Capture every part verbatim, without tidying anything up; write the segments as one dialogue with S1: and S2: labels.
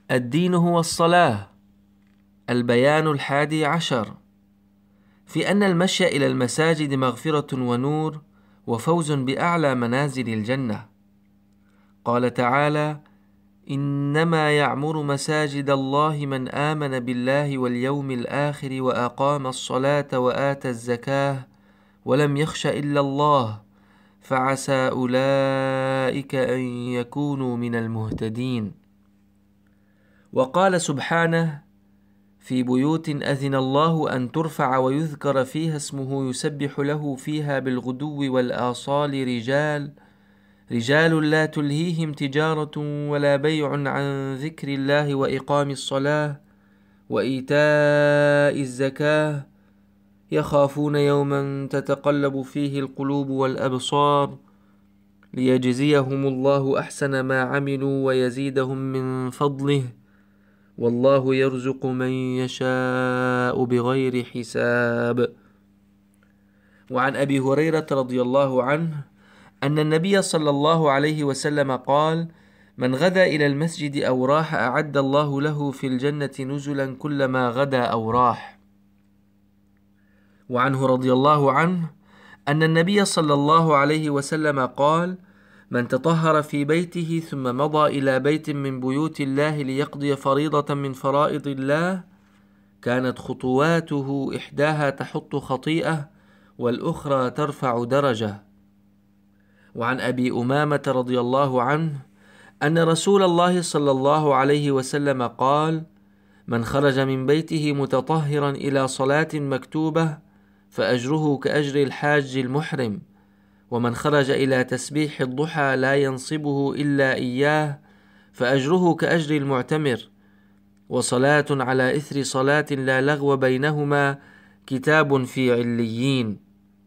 S1: الدين هو الصلاة. البيان الحادي عشر في أن المشي إلى المساجد مغفرة ونور وفوز بأعلى منازل الجنة. قال تعالى: إنما يعمر مساجد الله من آمن بالله واليوم الآخر وأقام الصلاة وآتى الزكاة ولم يخش إلا الله فعسى أولئك أن يكونوا من المهتدين. وقال سبحانه: في بيوت أذن الله أن ترفع ويذكر فيها اسمه يسبح له فيها بالغدو والآصال رجال رجال لا تلهيهم تجارة ولا بيع عن ذكر الله وإقام الصلاة وإيتاء الزكاة يخافون يوما تتقلب فيه القلوب والأبصار ليجزيهم الله أحسن ما عملوا ويزيدهم من فضله والله يرزق من يشاء بغير حساب. وعن أبي هريرة رضي الله عنه أن النبي صلى الله عليه وسلم قال: من غدا إلى المسجد أو راح أعد الله له في الجنة نزلا كلما غدا أو راح. وعنه رضي الله عنه أن النبي صلى الله عليه وسلم قال: من تطهر في بيته ثم مضى إلى بيت من بيوت الله ليقضي فريضة من فرائض الله كانت خطواته إحداها تحط خطيئة والأخرى ترفع درجة. وعن أبي أمامة رضي الله عنه أن رسول الله صلى الله عليه وسلم قال: من خرج من بيته متطهرا إلى صلاة مكتوبة فأجره كأجر الحاج المحرم، ومن خرج إلى تسبيح الضحى لا ينصبه إلا إياه فأجره كأجر المعتمر، وصلاة على إثر صلاة لا لغو بينهما كتاب في عليين.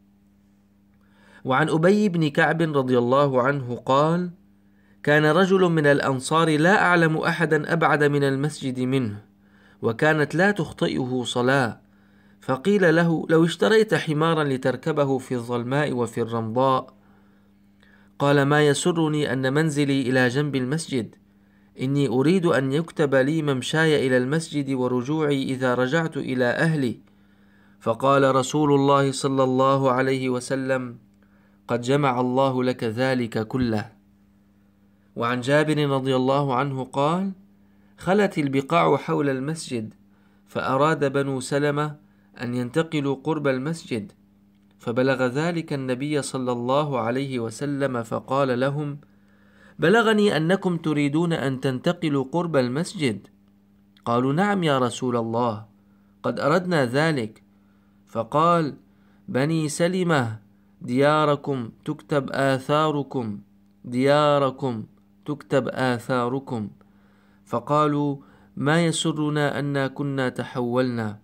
S1: وعن أبي بن كعب رضي الله عنه قال: كان رجل من الأنصار لا أعلم أحدا أبعد من المسجد منه، وكانت لا تخطئه صلاة، فقيل له: لو اشتريت حمارا لتركبه في الظلماء وفي الرمضاء. قال: ما يسرني أن منزلي إلى جنب المسجد، إني أريد أن يكتب لي ممشاي إلى المسجد ورجوعي إذا رجعت إلى أهلي. فقال رسول الله صلى الله عليه وسلم: قد جمع الله لك ذلك كله. وعن جابر رضي الله عنه قال: خلت البقاع حول المسجد، فأراد بنو سلمة أن ينتقلوا قرب المسجد، فبلغ ذلك النبي صلى الله عليه وسلم فقال لهم: بلغني أنكم تريدون أن تنتقلوا قرب المسجد. قالوا: نعم يا رسول الله، قد أردنا ذلك. فقال: بني سلمة دياركم تكتب آثاركم دياركم تكتب آثاركم. فقالوا: ما يسرنا أننا كنا تحولنا.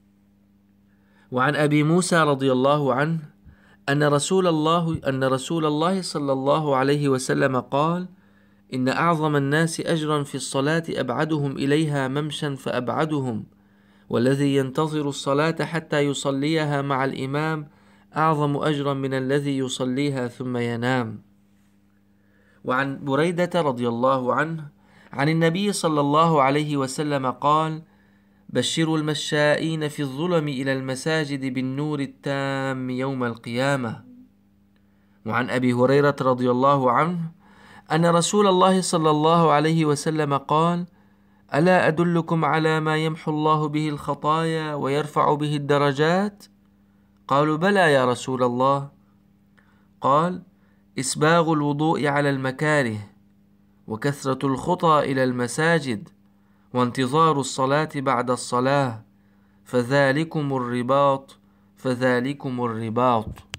S1: وعن أبي موسى رضي الله عنه أن رسول الله أن رسول الله صلى الله عليه وسلم قال: إن أعظم الناس أجرا في الصلاة أبعدهم إليها ممشا فأبعدهم، والذي ينتظر الصلاة حتى يصليها مع الإمام أعظم أجرا من الذي يصليها ثم ينام. وعن بريدة رضي الله عنه عن النبي صلى الله عليه وسلم قال: بشروا المشائين في الظلم إلى المساجد بالنور التام يوم القيامة. وعن أبي هريرة رضي الله عنه أن رسول الله صلى الله عليه وسلم قال: ألا أدلكم على ما يمحو الله به الخطايا ويرفع به الدرجات؟ قالوا: بلى يا رسول الله. قال: إسباغ الوضوء على المكاره، وكثرة الخطى إلى المساجد، وانتظار الصلاة بعد الصلاة، فذلكم الرباط فذلكم الرباط.